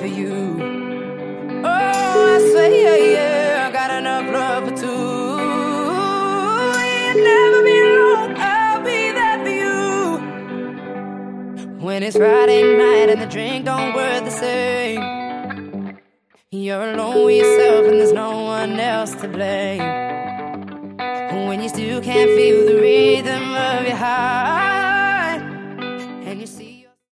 for you. Oh, I swear, yeah, yeah, I got enough love for two. You'll never be alone, I'll be there for you. When it's Friday night and the drink don't work the same, you're alone with yourself and there's no one else to blame. When you still can't feel the rhythm of your heart,